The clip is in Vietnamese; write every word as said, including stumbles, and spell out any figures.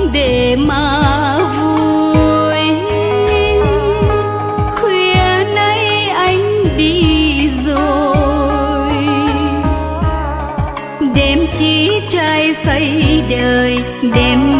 để mà vui. Khuya nay anh đi rồi, đêm chỉ trai phây đời, đêm